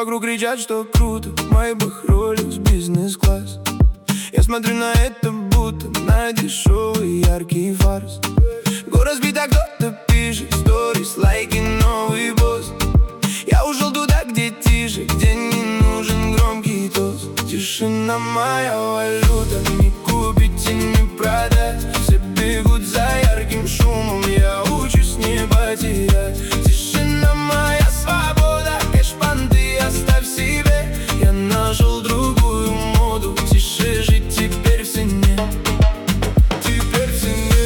вокруг кричат, что круто. Майбах, Rolex, бизнес-класс. Я смотрю на это, будто на дешевый яркий фарс. Город спит, а кто-то пишет сторис, лайки, новый босс. Я ушел туда, где тише, где не нужен громкий тост. Тишина моя валюта, не купить и не продать. Все бегут за ярким шумом, я учусь не потерять. Тишина моя свобода, кэш-понты оставь себе. Я нашел другую моду, тише жить теперь в цене. Теперь в цене.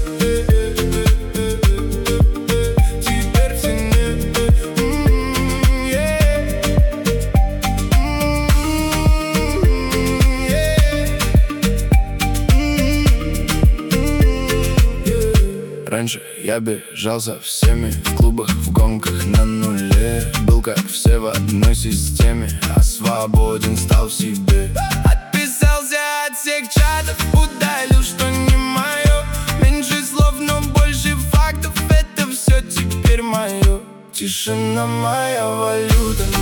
Теперь в цене. Раньше я бежал со всеми в клубах, в гонках на нуле. Был как все в одной системе, а свободен стал в себе. Отписался от всех чатов, удалил, что не мое. Меньше слов, но больше фактов, это все теперь мое. Тишина моя валюта.